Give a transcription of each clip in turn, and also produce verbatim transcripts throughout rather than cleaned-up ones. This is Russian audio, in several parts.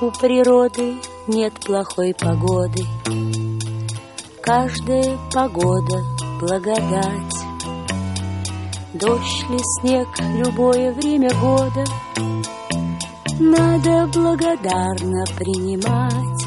У природы нет плохой погоды, каждая погода — благодать. Дождь ли снег, любое время года надо благодарно принимать.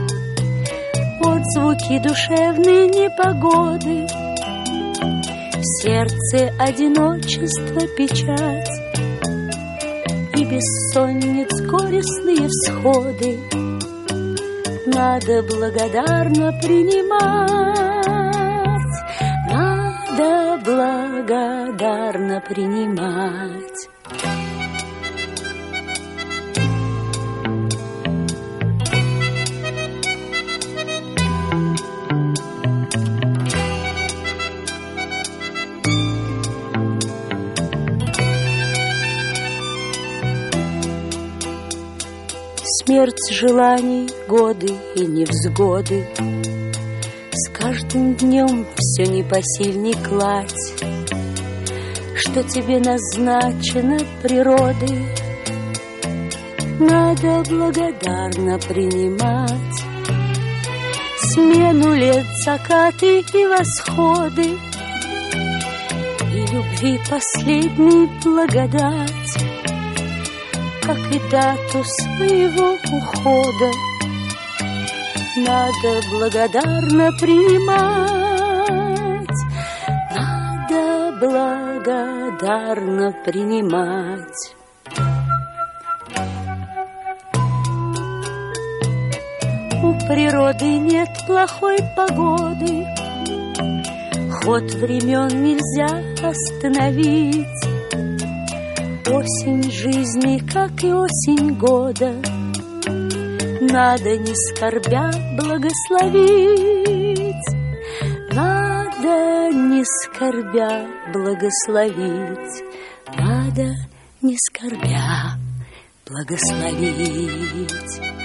Отзвуки душевной непогоды, в сердце одиночество, печать и бессонниц горестные всходы надо благодарно принимать, надо благодарно принимать. Смерть желаний, годы и невзгоды, с каждым днем все непосильней кладь, что тебе назначено природой, надо благодарно принимать. Смену лет, закаты и восходы, и любви последней благодать, как и дату своего ухода надо благодарно принимать, надо благодарно принимать. У природы нет плохой погоды, ход времен нельзя остановить. Осень жизни, как и осень года, надо не скорбя благословить, надо не скорбя благословить, надо не скорбя благословить.